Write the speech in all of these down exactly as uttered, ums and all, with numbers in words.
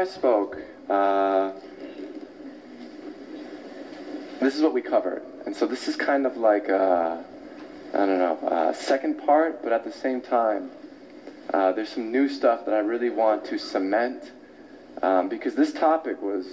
I spoke, uh, this is what we covered. And so this is kind of like, a, I don't know, a second part, but at the same time, uh, there's some new stuff that I really want to cement, um, because this topic was,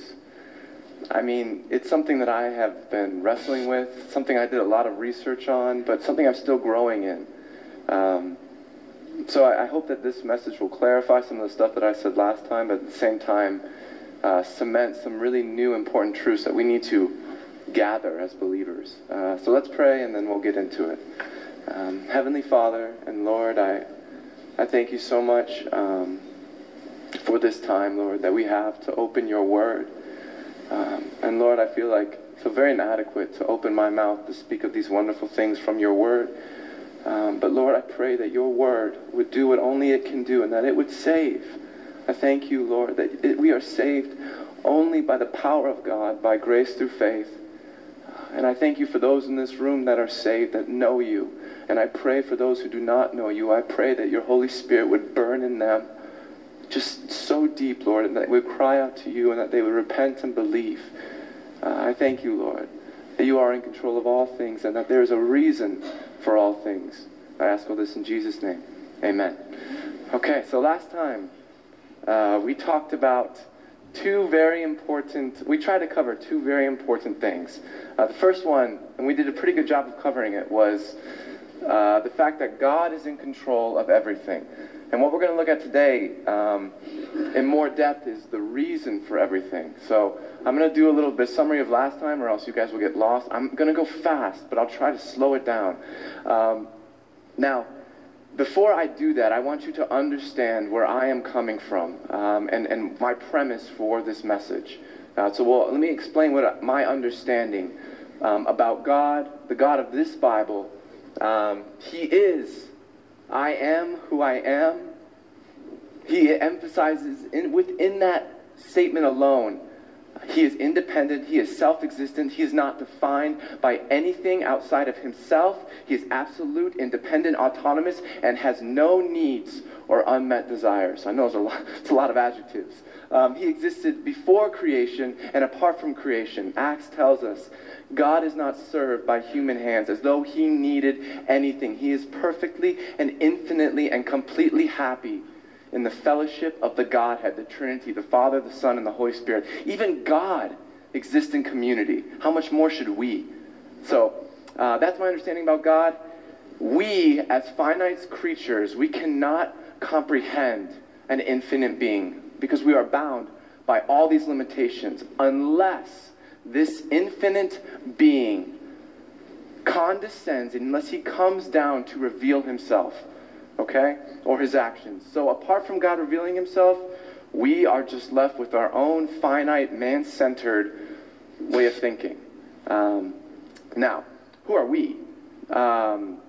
I mean, it's something that I have been wrestling with, something I did a lot of research on, but something I'm still growing in. Um, so I, I hope that this message will clarify some of the stuff that I said last time, but at the same time, uh, cement some really new important truths that we need to gather as believers. Uh, so let's pray and then we'll get into it. Um, Heavenly Father and Lord, I, I thank you so much um, for this time, Lord, that we have to open your word. Um, and Lord, I feel like I feel very inadequate to open my mouth to speak of these wonderful things from your word. Um, but Lord, I pray that your word would do what only it can do and that it would save. I thank you, Lord, that it, we are saved only by the power of God, by grace through faith. And I thank you for those in this room that are saved, that know you. And I pray for those who do not know you. I pray that your Holy Spirit would burn in them just so deep, Lord, and that they would cry out to you and that they would repent and believe. Uh, I thank you, Lord, that you are in control of all things and that there is a reason for all things. I ask all this in Jesus' name. Amen. Okay, so last time uh, we talked about two very important, we tried to cover two very important things. Uh, the first one, and we did a pretty good job of covering it, was uh, the fact that God is in control of everything. And what we're going to look at today um, in more depth is the reason for everything. So I'm going to do a little bit summary of last time or else you guys will get lost. I'm going to go fast, but I'll try to slow it down. Um, now, before I do that, I want you to understand where I am coming from um, and, and my premise for this message. Uh, so well, let me explain what my understanding um, about God, the God of this Bible. Um, he is I am who I am. He emphasizes in, within that statement alone, he is independent, he is self-existent, he is not defined by anything outside of himself. He is absolute, independent, autonomous, and has no needs or unmet desires. I know it's a lot, it's a lot of adjectives. Um, he existed before creation and apart from creation. Acts tells us God is not served by human hands as though he needed anything. He is perfectly and infinitely and completely happy in the fellowship of the Godhead, the Trinity, the Father, the Son, and the Holy Spirit. Even God exists in community. How much more should we? So uh, that's my understanding about God. We, as finite creatures, we cannot comprehend an infinite being because we are bound by all these limitations unless this infinite being condescends, unless he comes down to reveal himself, okay, or his actions. So apart from God revealing himself, we are just left with our own finite, man-centered way of thinking. Um, now, who are we? Um,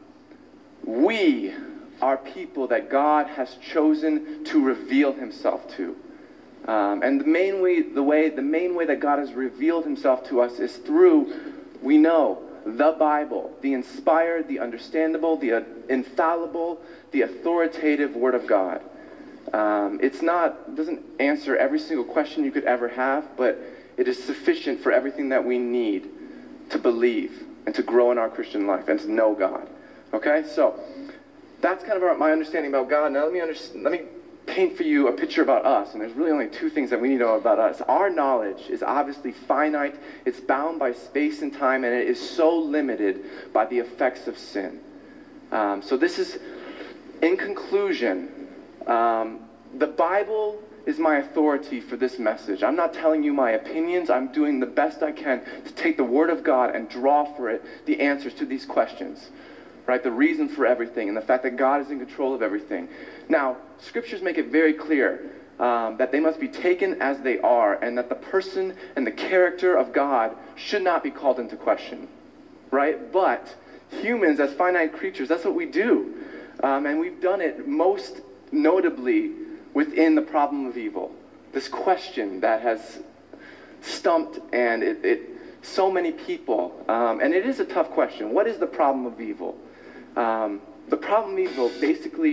we are people that God has chosen to reveal himself to. Um, and the main way, the way, the main way that God has revealed himself to us is through, we know, the Bible, the inspired, the understandable, the uh, infallible, the authoritative Word of God. Um, it's not, doesn't answer every single question you could ever have, but it is sufficient for everything that we need to believe and to grow in our Christian life and to know God. Okay, so that's kind of our, my understanding about God. Now let me under, let me paint for you a picture about us, and there's really only two things that we need to know about us. Our knowledge is obviously finite, it's bound by space and time, and it is so limited by the effects of sin. Um, so this is, in conclusion, um, the Bible is my authority for this message. I'm not telling you my opinions, I'm doing the best I can to take the Word of God and draw for it the answers to these questions. Right, the reason for everything and the fact that God is in control of everything. Now, scriptures make it very clear um, that they must be taken as they are and that the person and the character of God should not be called into question. Right? But humans as finite creatures, that's what we do. Um, and we've done it most notably within the problem of evil. This question that has stumped and it, it so many people. Um, and it is a tough question. What is the problem of evil? Um, the problem of evil basically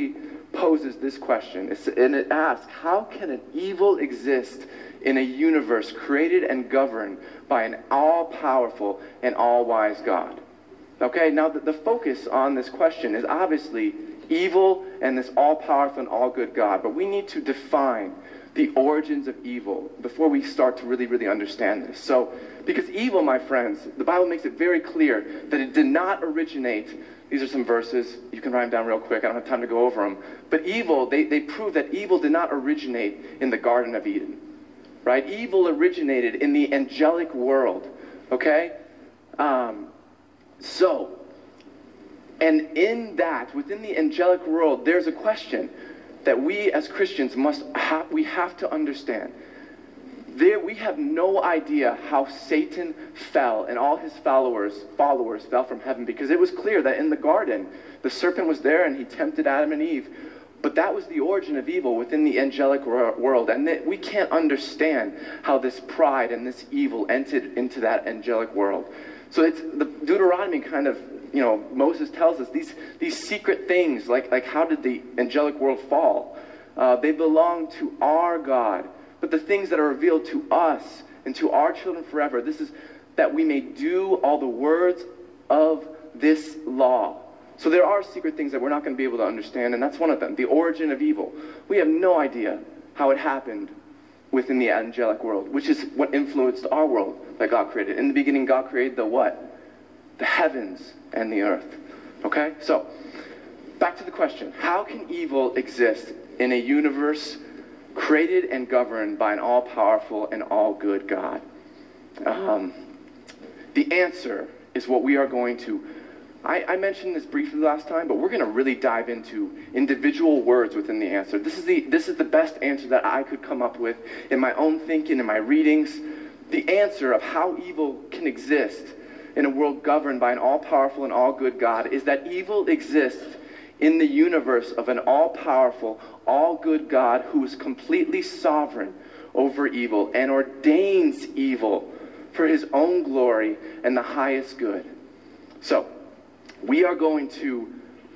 poses this question, it's, and it asks, how can an evil exist in a universe created and governed by an all-powerful and all-wise God? Okay, now the, the focus on this question is obviously evil and this all-powerful and all-good God, but we need to define the origins of evil before we start to really, really understand this. So, because evil, my friends, the Bible makes it very clear that it did not originate. These are some verses. You can write them down real quick. I don't have time to go over them. But evil, they, they prove that evil did not originate in the Garden of Eden. Right? Evil originated in the angelic world. Okay? Um, so, and in that, within the angelic world, there's a question that we as Christians must have, we have to understand. There, we have no idea how Satan fell and all his followers followers fell from heaven, because it was clear that in the garden, the serpent was there and he tempted Adam and Eve. But that was the origin of evil within the angelic world. And that we can't understand how this pride and this evil entered into that angelic world. So it's the Deuteronomy kind of, you know, Moses tells us these these secret things, like, like how did the angelic world fall? Uh, they belong to our God. But the things that are revealed to us and to our children forever, this is that we may do all the words of this law. So there are secret things that we're not going to be able to understand, and that's one of them, the origin of evil. We have no idea how it happened within the angelic world, which is what influenced our world that God created. In the beginning, God created the what? The heavens and the earth. Okay? So, back to the question. How can evil exist in a universe created and governed by an all-powerful and all-good God? Um, the answer is what we are going to... I, I mentioned this briefly last time, but we're going to really dive into individual words within the answer. This is the this is the best answer that I could come up with in my own thinking, in my readings. The answer of how evil can exist in a world governed by an all-powerful and all-good God is that evil exists in the universe of an all-powerful, all-good God who is completely sovereign over evil and ordains evil for his own glory and the highest good. So, we are going to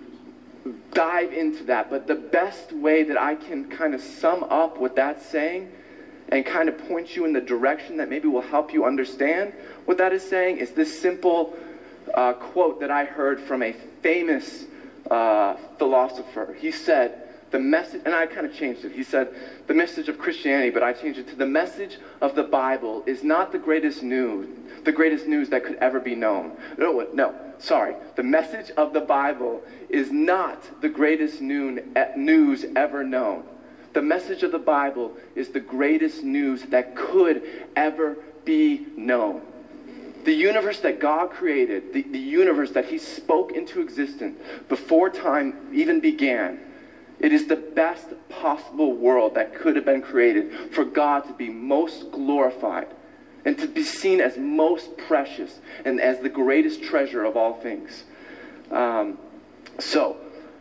dive into that, but the best way that I can kind of sum up what that's saying and kind of point you in the direction that maybe will help you understand what that is saying is this simple uh, quote that I heard from a famous uh, philosopher. He said, the message, and I kind of changed it. He said, the message of Christianity, but I changed it to the message of the Bible is not the greatest news, the greatest news that could ever be known. No, no, sorry. The message of the Bible is not the greatest noon, news ever known. The message of the Bible is the greatest news that could ever be known. The universe that God created, the, the universe that he spoke into existence before time even began, it is the best possible world that could have been created for God to be most glorified and to be seen as most precious and as the greatest treasure of all things. Um, so,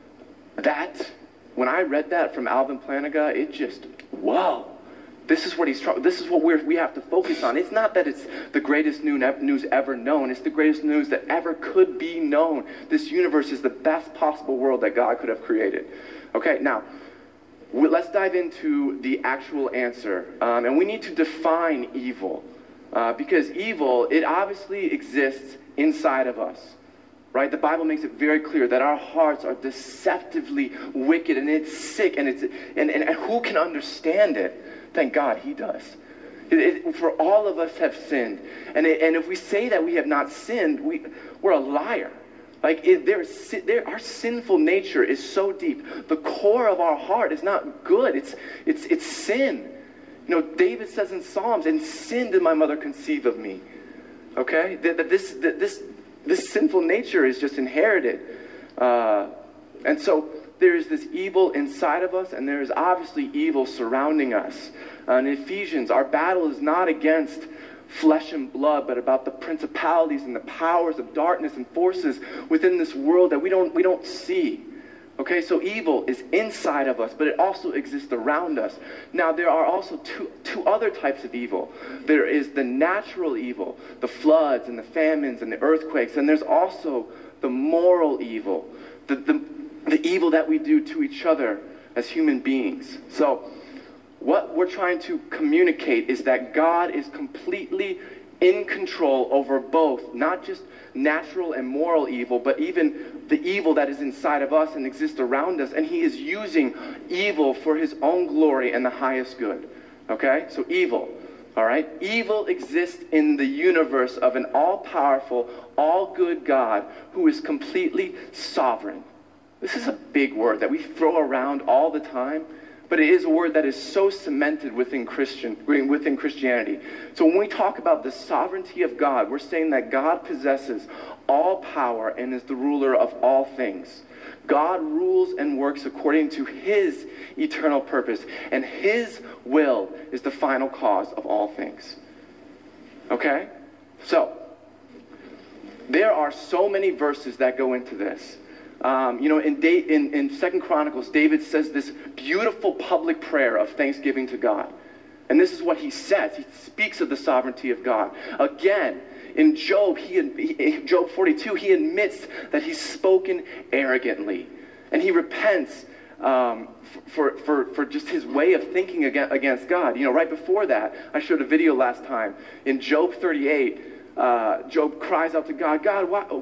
that, when I read that from Alvin Plantinga, it just, whoa. This is what he's trying. This is what we're, we have to focus on. It's not that it's the greatest news ever known. It's the greatest news that ever could be known. This universe is the best possible world that God could have created. Okay, now, let's dive into the actual answer. Um, and we need to define evil. Uh, because evil, it obviously exists inside of us. Right? The Bible makes it very clear that our hearts are deceptively wicked, and it's sick, and it's and, and, and who can understand it? Thank God he does. It, it, for all of us have sinned. And, it, and if we say that we have not sinned, we, we're a liar. Like, it, there is, there, our sinful nature is so deep. The core of our heart is not good. It's, it's, it's sin. You know, David says in Psalms, "In sin did my mother conceive of me." Okay? That, that this, that this, this sinful nature is just inherited. Uh, and so there is this evil inside of us, and there is obviously evil surrounding us. Uh, in Ephesians, our battle is not against flesh and blood, but about the principalities and the powers of darkness and forces within this world that we don't we don't see. Okay, so evil is inside of us, but it also exists around us. Now, there are also two two other types of evil. There is the natural evil, the floods and the famines and the earthquakes, and there's also the moral evil, the the, the evil that we do to each other as human beings. So what we're trying to communicate is that God is completely in control over both, not just natural and moral evil, but even the evil that is inside of us and exists around us. And he is using evil for his own glory and the highest good. Okay? So evil. All right? Evil exists in the universe of an all-powerful, all-good God who is completely sovereign. This is a big word that we throw around all the time, but it is a word that is so cemented within Christian, within Christianity. So when we talk about the sovereignty of God, we're saying that God possesses all power and is the ruler of all things. God rules and works according to his eternal purpose, and his will is the final cause of all things. Okay? So, there are so many verses that go into this. Um, you know, in, da- in, in Second Chronicles, David says this beautiful public prayer of thanksgiving to God. And this is what he says. He speaks of the sovereignty of God. Again, in Job, he, he, Job forty-two, he admits that he's spoken arrogantly. And he repents um, for, for, for just his way of thinking against God. You know, right before that, I showed a video last time. In Job thirty-eight, Uh, Job cries out to God, God, why,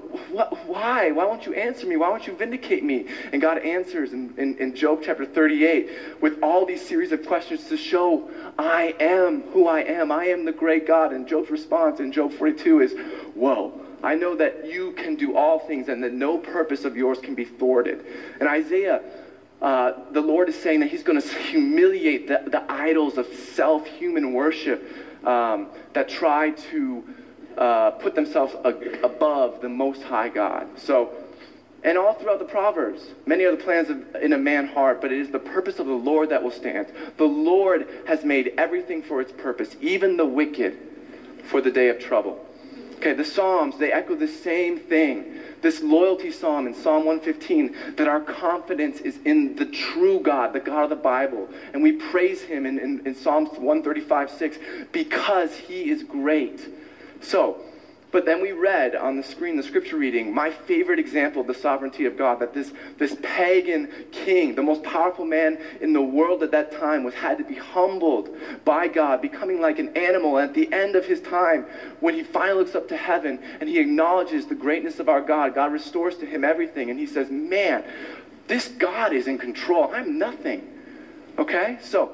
why? Why won't you answer me? Why won't you vindicate me? And God answers in, in, in Job chapter thirty-eight with all these series of questions to show, I am who I am. I am the great God. And Job's response in Job forty-two is, whoa, I know that you can do all things and that no purpose of yours can be thwarted. And Isaiah, uh, the Lord is saying that he's going to humiliate the, the idols of self-human worship um, that try to Uh, put themselves ag- above the Most High God. So, and all throughout the Proverbs, many are the plans of, in a man's heart, but it is the purpose of the Lord that will stand. The Lord has made everything for its purpose, even the wicked for the day of trouble. Okay, the Psalms, they echo the same thing. This loyalty psalm in Psalm one fifteen, that our confidence is in the true God, the God of the Bible. And we praise him in, in, in Psalms one thirty-five six because he is great. So, but then we read on the screen, the scripture reading, my favorite example of the sovereignty of God, that this, this pagan king, the most powerful man in the world at that time, was had to be humbled by God, becoming like an animal. And at the end of his time, when he finally looks up to heaven and he acknowledges the greatness of our God, God restores to him everything. And he says, man, this God is in control. I'm nothing. Okay? So,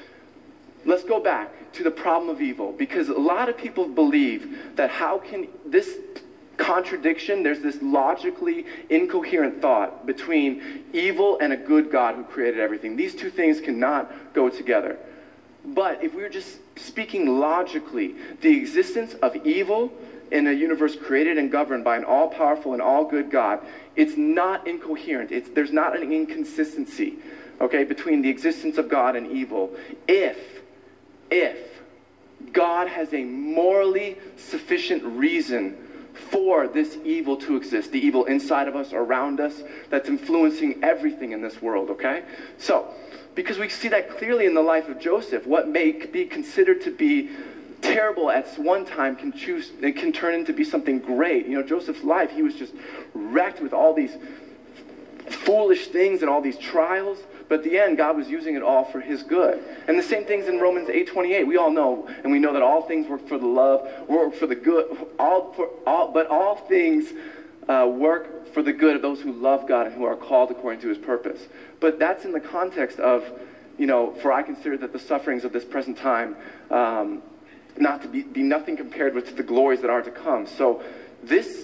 let's go back to the problem of evil, because a lot of people believe that how can this contradiction, there's this logically incoherent thought between evil and a good God who created everything. These two things cannot go together. But if we were just speaking logically, the existence of evil in a universe created and governed by an all-powerful and all-good God, it's not incoherent. It's, there's not an inconsistency, okay, between the existence of God and evil. If If God has a morally sufficient reason for this evil to exist, the evil inside of us, around us, that's influencing everything in this world, okay? So, because we see that clearly in the life of Joseph, what may be considered to be terrible at one time can choose, it can turn into be something great. You know, Joseph's life, he was just wrecked with all these foolish things and all these trials. But at the end, God was using it all for his good. And the same thing's in Romans eight twenty-eight. We all know, and we know that all things work for the love, work for the good, all for all, but all things uh, work for the good of those who love God and who are called according to his purpose. But that's in the context of, you know, for I consider that the sufferings of this present time um, not to be, be nothing compared with the glories that are to come. So this,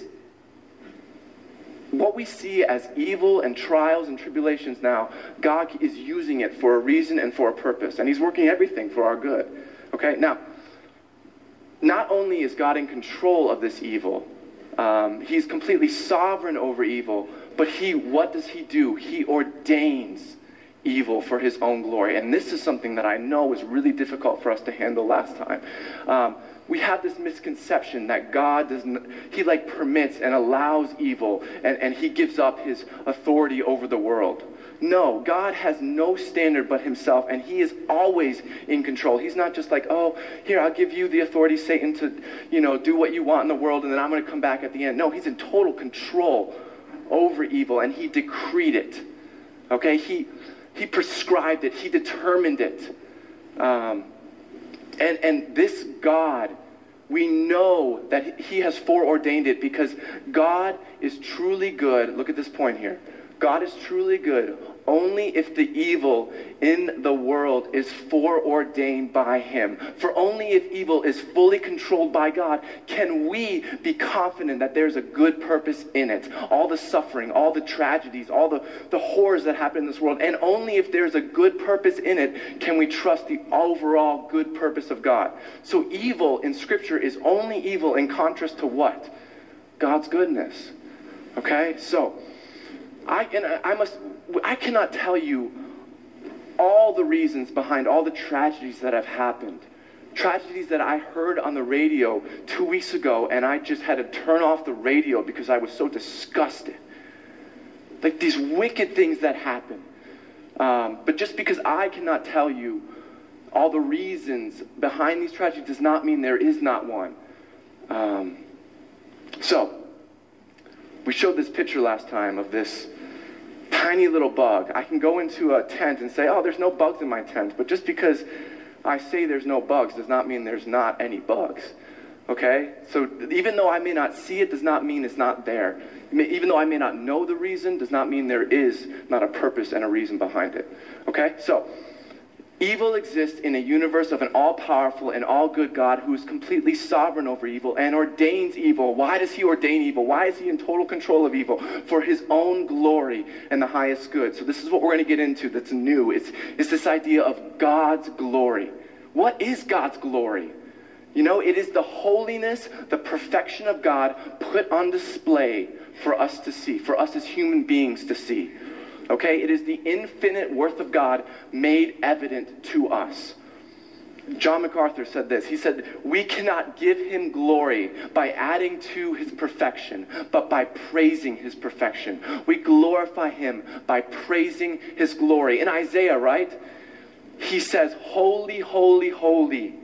what we see as evil and trials and tribulations now, God is using it for a reason and for a purpose. And he's working everything for our good. Okay, now, not only is God in control of this evil, um, he's completely sovereign over evil, but he, what does he do? He ordains evil for his own glory. And this is something that I know was really difficult for us to handle last time. Um, we have this misconception that God doesn't, he like permits and allows evil, and, and he gives up his authority over the world. No, God has no standard but himself, and he is always in control. He's not just like, oh, here, I'll give you the authority, Satan, to, you know, do what you want in the world, and then I'm going to come back at the end. No, he's in total control over evil, and he decreed it. Okay, he, He prescribed it. He determined it. Um, and, and this God, we know that he has foreordained it because God is truly good. Look at this point here. God is truly good only if the evil in the world is foreordained by him. For only if evil is fully controlled by God can we be confident that there's a good purpose in it. All the suffering, all the tragedies, all the, the horrors that happen in this world. And only if there's a good purpose in it can we trust the overall good purpose of God. So evil in Scripture is only evil in contrast to what? God's goodness. Okay? So, I, and I must... I cannot tell you all the reasons behind all the tragedies that have happened. Tragedies that I heard on the radio two weeks ago, and I just had to turn off the radio because I was so disgusted. Like these wicked things that happen. Um, but just because I cannot tell you all the reasons behind these tragedies does not mean there is not one. Um, so, we showed this picture last time of this tiny little bug. I can go into a tent and say, oh, there's no bugs in my tent. But just because I say there's no bugs does not mean there's not any bugs. Okay? So even though I may not see it does not mean it's not there. Even though I may not know the reason does not mean there is not a purpose and a reason behind it. Okay? So evil exists in a universe of an all-powerful and all-good God who is completely sovereign over evil and ordains evil. Why does he ordain evil? Why is he in total control of evil? For his own glory and the highest good. So this is what we're going to get into that's new. It's, it's this idea of God's glory. What is God's glory? You know, it is the holiness, the perfection of God put on display for us to see, for us as human beings to see. Okay, it is the infinite worth of God made evident to us. John MacArthur said this. He said, we cannot give him glory by adding to his perfection, but by praising his perfection. We glorify him by praising his glory. In Isaiah, right, he says, holy, holy, holy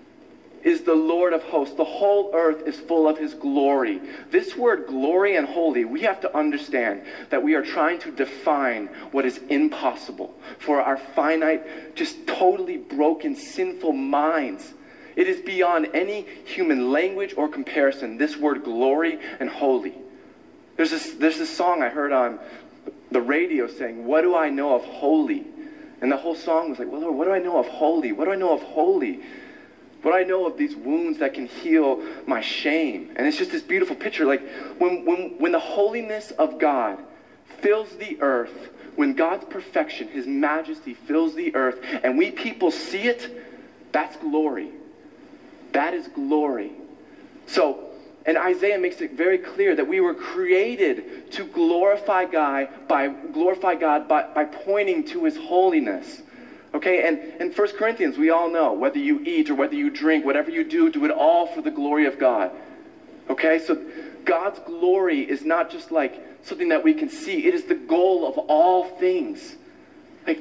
is the Lord of hosts. The whole earth is full of his glory. This word glory and holy, we have to understand that we are trying to define what is impossible for our finite, just totally broken, sinful minds. It is beyond any human language or comparison, this word glory and holy. There's this, there's this song I heard on the radio saying, what do I know of holy? And the whole song was like, well, Lord, what do I know of holy? What do I know of holy? What I know of these wounds that can heal my shame. And it's just this beautiful picture. Like when, when, when the holiness of God fills the earth, when God's perfection, his majesty fills the earth, and we people see it, that's glory. That is glory. So, and Isaiah makes it very clear that we were created to glorify God by, glorify God by, by pointing to his holiness. Okay, and in First Corinthians, we all know, whether you eat or whether you drink, whatever you do, do it all for the glory of God. Okay, so God's glory is not just like something that we can see. It is the goal of all things. Like,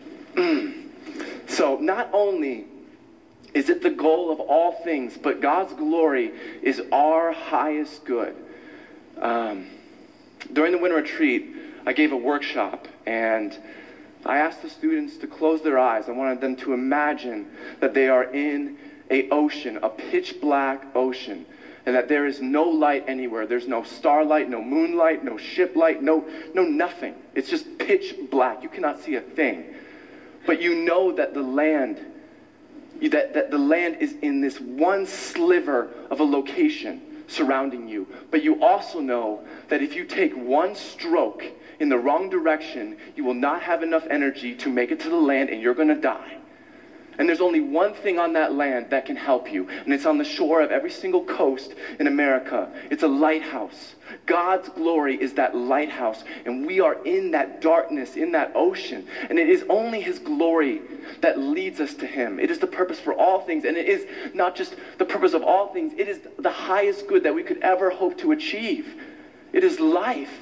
so not only is it the goal of all things, but God's glory is our highest good. Um, during the winter retreat, I gave a workshop, and I asked the students to close their eyes. I wanted them to imagine that they are in an ocean, a pitch black ocean, and that there is no light anywhere. There's no starlight, no moonlight, no ship light, no, no nothing. It's just pitch black. You cannot see a thing. But you know that the land, that, that the land is in this one sliver of a location surrounding you. But you also know that if you take one stroke in the wrong direction, you will not have enough energy to make it to the land, and you're going to die. And there's only one thing on that land that can help you, and it's on the shore of every single coast in America. It's a lighthouse. God's glory is that lighthouse, and we are in that darkness, in that ocean. And it is only his glory that leads us to him. It is the purpose for all things, and it is not just the purpose of all things. It is the highest good that we could ever hope to achieve. It is life.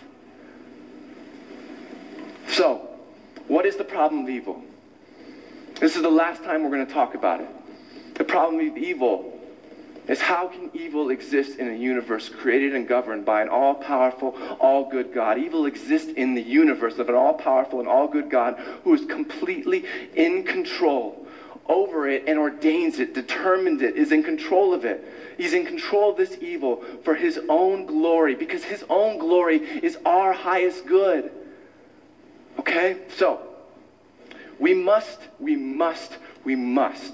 So, what is the problem of evil? This is the last time we're going to talk about it. The problem of evil is how can evil exist in a universe created and governed by an all-powerful, all-good God? Evil exists in the universe of an all-powerful and all-good God who is completely in control over it and ordains it, determines it, is in control of it. He's in control of this evil for his own glory, because his own glory is our highest good. Okay? So, we must, we must, we must.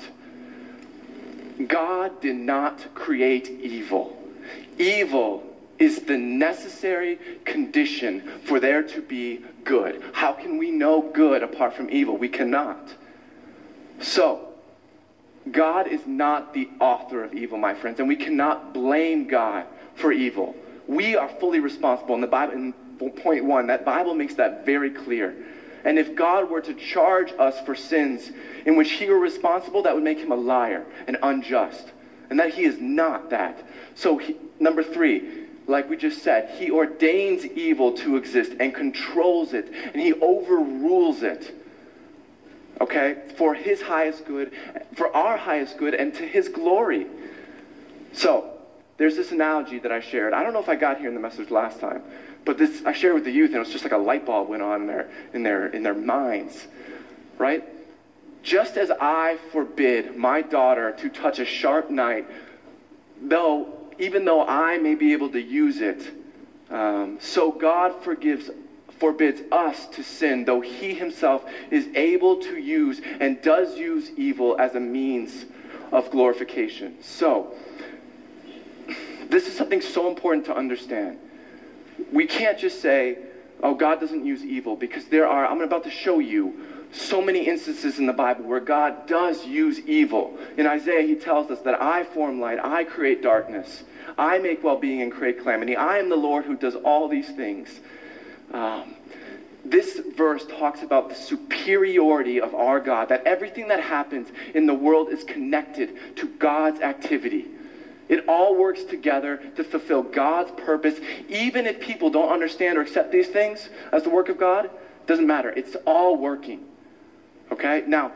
God did not create evil. Evil is the necessary condition for there to be good. How can we know good apart from evil? We cannot. So, God is not the author of evil, my friends, and we cannot blame God for evil. We are fully responsible. In the Bible, in point one, that Bible makes that very clear. And if God were to charge us for sins in which he were responsible, that would make him a liar and unjust. And that he is not that. So, he, number three, like we just said, he ordains evil to exist and controls it, and he overrules it. Okay? For his highest good, for our highest good, and to his glory. So, there's this analogy that I shared. I don't know if I got here in the message last time, but this I shared with the youth, and it was just like a light bulb went on in their in their in their minds. Right? Just as I forbid my daughter to touch a sharp knife, though even though I may be able to use it, um, so God forgives forbids us to sin, though he himself is able to use and does use evil as a means of glorification. So, this is something so important to understand. We can't just say, oh, God doesn't use evil, because there are, I'm about to show you, so many instances in the Bible where God does use evil. In Isaiah, he tells us that I form light, I create darkness, I make well-being and create calamity. I am the Lord who does all these things. Um, this verse talks about the superiority of our God, that everything that happens in the world is connected to God's activity. It all works together to fulfill God's purpose. Even if people don't understand or accept these things as the work of God, it doesn't matter. It's all working. Okay? Now,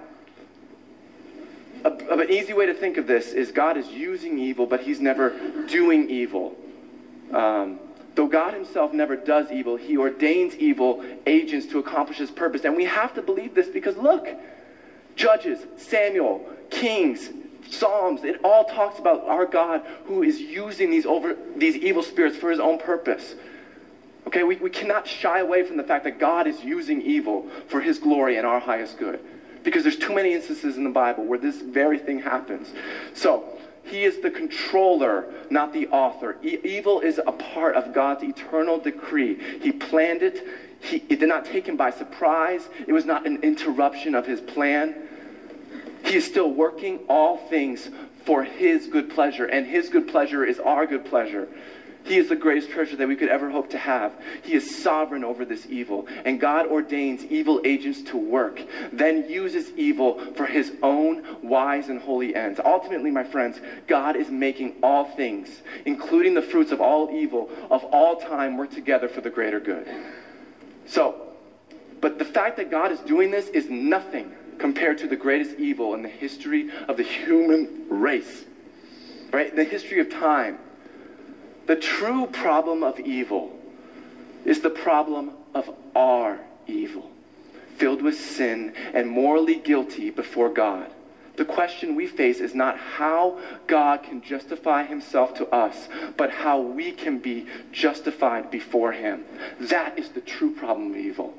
a, an easy way to think of this is God is using evil, but he's never doing evil. Um, though God himself never does evil, he ordains evil agents to accomplish his purpose. And we have to believe this because look, Judges, Samuel, Kings, Psalms, it all talks about our God who is using these over these evil spirits for his own purpose. Okay, we, we cannot shy away from the fact that God is using evil for his glory and our highest good. Because there's too many instances in the Bible where this very thing happens. So, he is the controller, not the author. E- evil is a part of God's eternal decree. He planned it. He, it did not take him by surprise. It was not an interruption of his plan. He is still working all things for his good pleasure, and his good pleasure is our good pleasure. He is the greatest treasure that we could ever hope to have. He is sovereign over this evil, and God ordains evil agents to work, then uses evil for his own wise and holy ends. Ultimately, my friends, God is making all things, including the fruits of all evil, of all time, work together for the greater good. So, but the fact that God is doing this is nothing compared to the greatest evil in the history of the human race, right? In the history of time. The true problem of evil is the problem of our evil, filled with sin and morally guilty before God. The question we face is not how God can justify himself to us, but how we can be justified before him. That is the true problem of evil.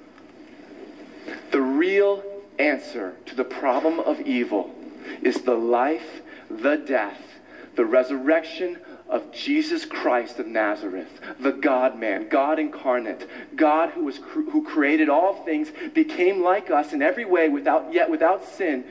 The real answer to the problem of evil is the life, the death, the resurrection of Jesus Christ of Nazareth, the God-man, God incarnate, God who was who created all things, became like us in every way, without yet without sin.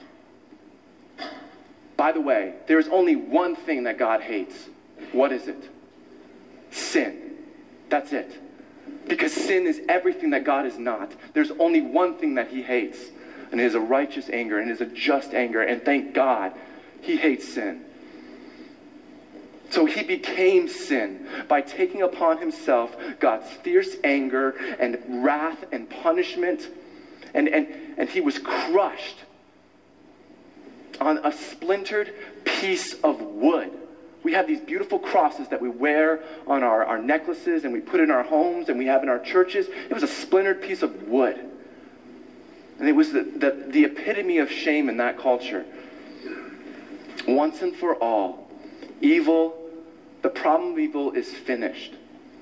By the way, there is only one thing that God hates. What is it? Sin. That's it. Because sin is everything that God is not. There's only one thing that he hates, and it is a righteous anger, and it is a just anger, and thank God he hates sin. So he became sin by taking upon himself God's fierce anger and wrath and punishment, and, and, and he was crushed on a splintered piece of wood. We have these beautiful crosses that we wear on our, our necklaces and we put in our homes and we have in our churches. It was a splintered piece of wood. And it was the, the, the epitome of shame in that culture. Once and for all, evil, the problem of evil is finished.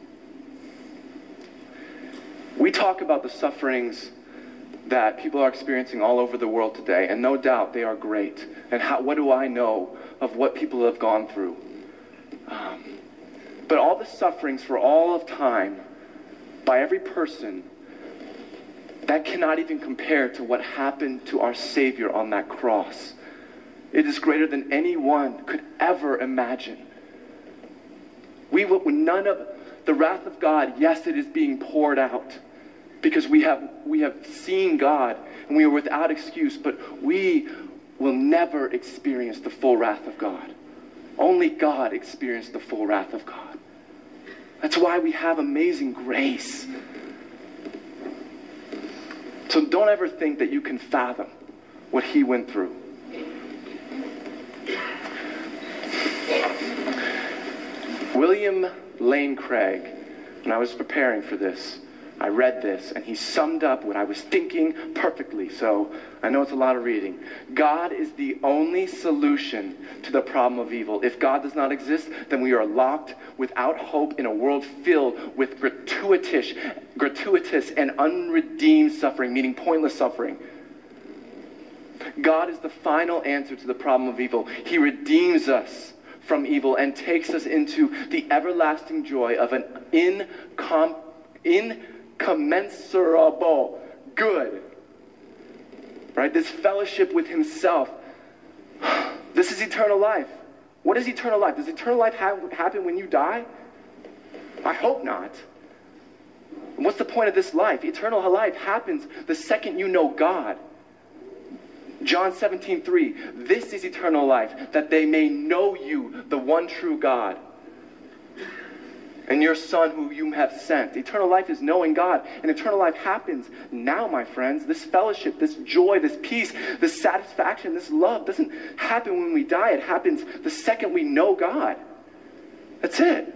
We talk about the sufferings that people are experiencing all over the world today, and no doubt they are great. And how, what do I know of what people have gone through? Um, but all the sufferings for all of time, by every person, that cannot even compare to what happened to our Savior on that cross. It is greater than anyone could ever imagine. We will, none of the wrath of God, yes, it is being poured out because we have we have seen God and we are without excuse, but we will never experience the full wrath of God. Only God experienced the full wrath of God. That's why we have amazing grace. So don't ever think that you can fathom what he went through. William Lane Craig, when I was preparing for this, I read this, and he summed up what I was thinking perfectly. So I know it's a lot of reading. God is the only solution to the problem of evil. If God does not exist, then we are locked without hope in a world filled with gratuitous, gratuitous and unredeemed suffering, meaning pointless suffering. God is the final answer to the problem of evil. He redeems us from evil and takes us into the everlasting joy of an incom- incommensurable good. Right? This fellowship with himself. This is eternal life. What is eternal life? Does eternal life ha- happen when you die? I hope not. What's the point of this life? Eternal life happens the second you know God. John seventeen three, this is eternal life, that they may know you, the one true God, and your Son who you have sent. Eternal life is knowing God, and eternal life happens now, my friends. This fellowship, this joy, this peace, this satisfaction, this love doesn't happen when we die. It happens the second we know God. That's it.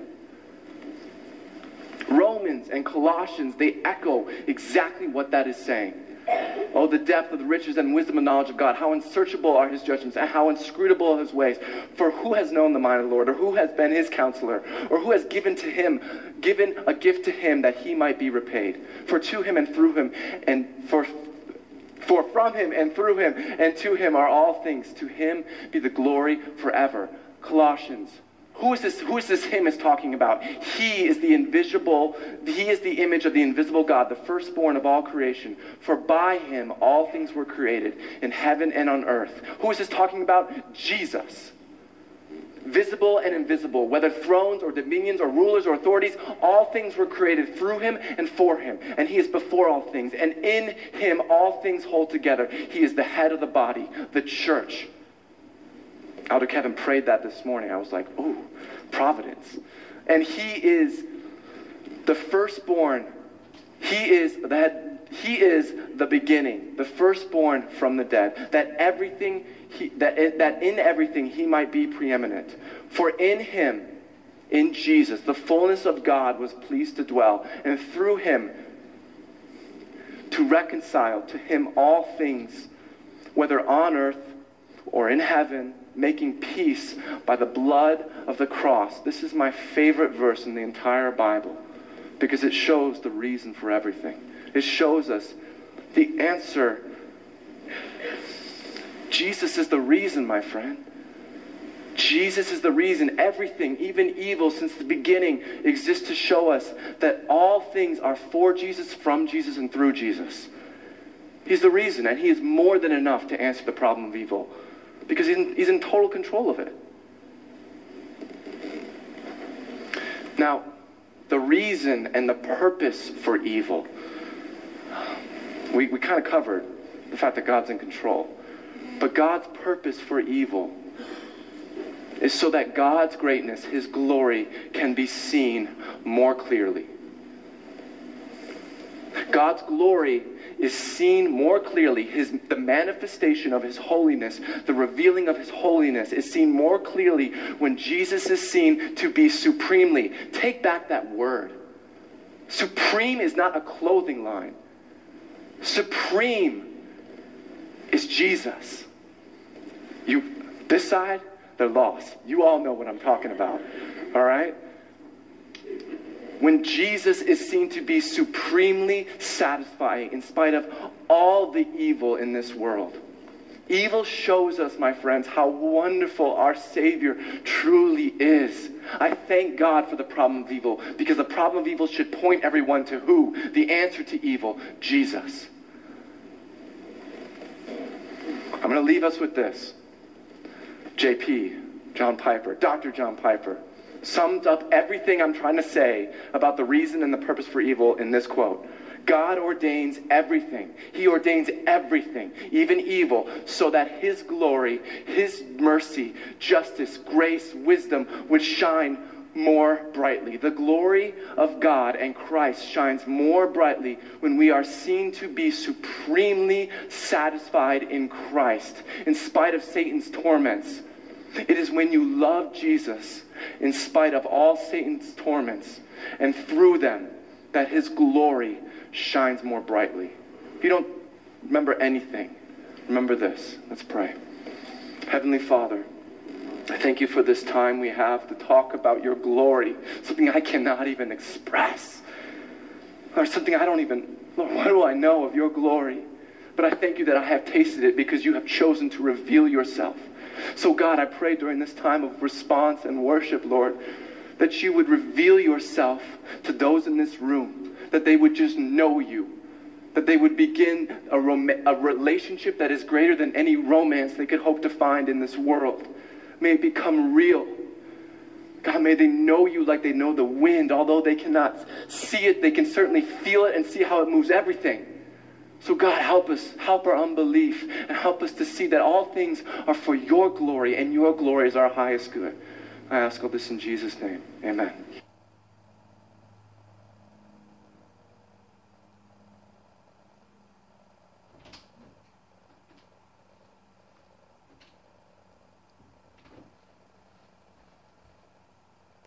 Romans and Colossians, they echo exactly what that is saying. Oh, the depth of the riches and wisdom and knowledge of God. How unsearchable are his judgments and how inscrutable are his ways. For who has known the mind of the Lord, or who has been his counselor, or who has given to him, given a gift to him that he might be repaid? For to him and through him and for for from him and through him and to him are all things. To him be the glory forever. Colossians. Who is this, who is this him is talking about? He is the invisible, he is the image of the invisible God, the firstborn of all creation. For by him all things were created, in heaven and on earth. Who is this talking about? Jesus. Visible and invisible, whether thrones or dominions or rulers or authorities, all things were created through him and for him. And he is before all things. And in him all things hold together. He is the head of the body, the church. Elder Kevin prayed that this morning. I was like, oh, providence. And he is the firstborn. He is the head, he is the beginning, the firstborn from the dead, that everything he, that that in everything he might be preeminent. For in him, in Jesus, the fullness of God was pleased to dwell, and through him to reconcile to him all things, whether on earth or in heaven, making peace by the blood of the cross. This is my favorite verse in the entire Bible because it shows the reason for everything. It shows us the answer. Jesus is the reason, my friend. Jesus is the reason everything, even evil since the beginning, exists to show us that all things are for Jesus, from Jesus, and through Jesus. He's the reason, and he is more than enough to answer the problem of evil. Because he's in, he's in total control of it. Now, the reason and the purpose for evil, we, we kind of covered the fact that God's in control. But God's purpose for evil is so that God's greatness, his glory, can be seen more clearly. God's glory is seen more clearly. His, the manifestation of his holiness, the revealing of his holiness is seen more clearly when Jesus is seen to be supremely. Take back that word. Supreme is not a clothing line. Supreme is Jesus. You, this side, they're lost. You all know what I'm talking about. All right? When Jesus is seen to be supremely satisfying in spite of all the evil in this world. Evil shows us, my friends, how wonderful our Savior truly is. I thank God for the problem of evil, because the problem of evil should point everyone to who? The answer to evil, Jesus. I'm going to leave us with this. J P, John Piper, Doctor John Piper, summed up everything I'm trying to say about the reason and the purpose for evil in this quote. God ordains everything. He ordains everything, even evil, so that his glory, his mercy, justice, grace, wisdom would shine more brightly. The glory of God and Christ shines more brightly when we are seen to be supremely satisfied in Christ, in spite of Satan's torments. It is when you love Jesus in spite of all Satan's torments, and through them, that his glory shines more brightly. If you don't remember anything, remember this. Let's pray. Heavenly Father, I thank you for this time we have to talk about your glory, something I cannot even express, or something I don't even, Lord, what do I know of your glory? But I thank you that I have tasted it because you have chosen to reveal yourself. So God, I pray during this time of response and worship, Lord, that you would reveal yourself to those in this room, that they would just know you, that they would begin a, rom- a relationship that is greater than any romance they could hope to find in this world. May it become real. God, may they know you like they know the wind. Although they cannot see it, they can certainly feel it and see how it moves everything. So God, help us, help our unbelief, and help us to see that all things are for your glory, and your glory is our highest good. I ask all this in Jesus' name. Amen.